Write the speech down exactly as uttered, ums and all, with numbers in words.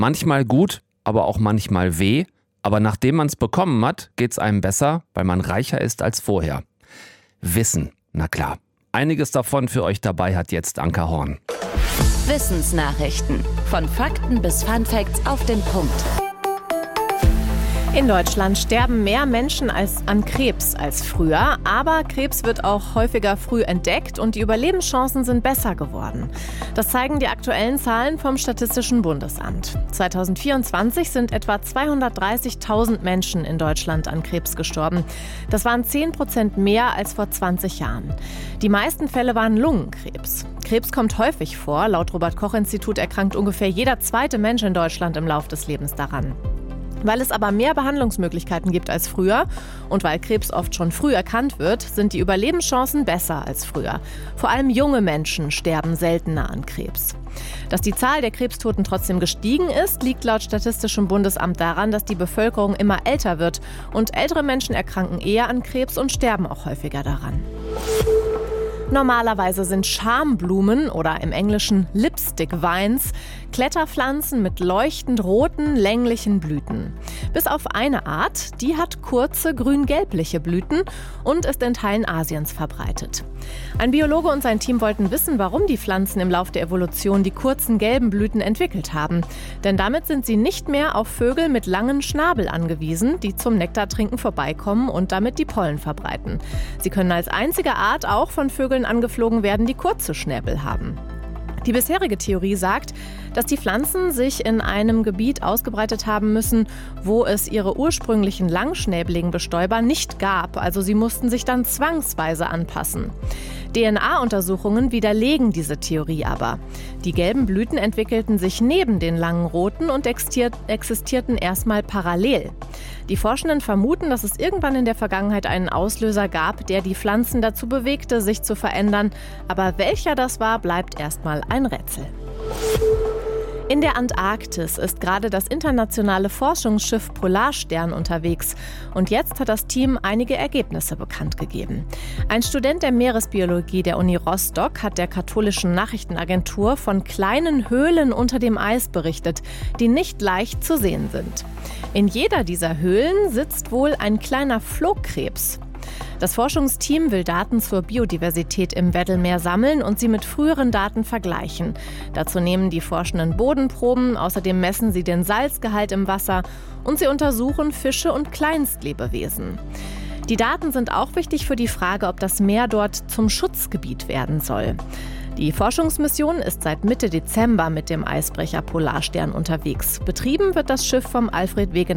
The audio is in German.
Manchmal gut, aber auch manchmal weh. Aber nachdem man es bekommen hat, geht es einem besser, weil man reicher ist als vorher. Wissen, na klar. Einiges davon für euch dabei hat jetzt Anka Horn. Wissensnachrichten. Von Fakten bis Funfacts auf den Punkt. In Deutschland sterben mehr Menschen als an Krebs als früher, aber Krebs wird auch häufiger früh entdeckt und die Überlebenschancen sind besser geworden. Das zeigen die aktuellen Zahlen vom Statistischen Bundesamt. zweitausendvierundzwanzig sind etwa zweihundertdreißigtausend Menschen in Deutschland an Krebs gestorben. Das waren zehn Prozent mehr als vor zwanzig Jahren. Die meisten Fälle waren Lungenkrebs. Krebs kommt häufig vor. Laut Robert-Koch-Institut erkrankt ungefähr jeder zweite Mensch in Deutschland im Lauf des Lebens daran. Weil es aber mehr Behandlungsmöglichkeiten gibt als früher und weil Krebs oft schon früh erkannt wird, sind die Überlebenschancen besser als früher. Vor allem junge Menschen sterben seltener an Krebs. Dass die Zahl der Krebstoten trotzdem gestiegen ist, liegt laut Statistischem Bundesamt daran, dass die Bevölkerung immer älter wird und ältere Menschen erkranken eher an Krebs und sterben auch häufiger daran. Normalerweise sind Schamblumen oder im Englischen Lipstick Vines Kletterpflanzen mit leuchtend roten, länglichen Blüten. Bis auf eine Art, die hat kurze, grün-gelbliche Blüten und ist in Teilen Asiens verbreitet. Ein Biologe und sein Team wollten wissen, warum die Pflanzen im Lauf der Evolution die kurzen gelben Blüten entwickelt haben. Denn damit sind sie nicht mehr auf Vögel mit langen Schnabel angewiesen, die zum Nektartrinken vorbeikommen und damit die Pollen verbreiten. Sie können als einzige Art auch von Vögeln angeflogen werden, die kurze Schnäbel haben. Die bisherige Theorie sagt, dass die Pflanzen sich in einem Gebiet ausgebreitet haben müssen, wo es ihre ursprünglichen langschnäbeligen Bestäuber nicht gab. Also sie mussten sich dann zwangsweise anpassen. D N A-Untersuchungen widerlegen diese Theorie aber. Die gelben Blüten entwickelten sich neben den langen roten und existierten erstmal parallel. Die Forschenden vermuten, dass es irgendwann in der Vergangenheit einen Auslöser gab, der die Pflanzen dazu bewegte, sich zu verändern. Aber welcher das war, bleibt erstmal ein Rätsel. In der Antarktis ist gerade das internationale Forschungsschiff Polarstern unterwegs. Und jetzt hat das Team einige Ergebnisse bekannt gegeben. Ein Student der Meeresbiologie der Uni Rostock hat der katholischen Nachrichtenagentur von kleinen Höhlen unter dem Eis berichtet, die nicht leicht zu sehen sind. In jeder dieser Höhlen sitzt wohl ein kleiner Flohkrebs. Das Forschungsteam will Daten zur Biodiversität im Weddellmeer sammeln und sie mit früheren Daten vergleichen. Dazu nehmen die Forschenden Bodenproben, außerdem messen sie den Salzgehalt im Wasser und sie untersuchen Fische und Kleinstlebewesen. Die Daten sind auch wichtig für die Frage, ob das Meer dort zum Schutzgebiet werden soll. Die Forschungsmission ist seit Mitte Dezember mit dem Eisbrecher Polarstern unterwegs. Betrieben wird das Schiff vom Alfred Wegener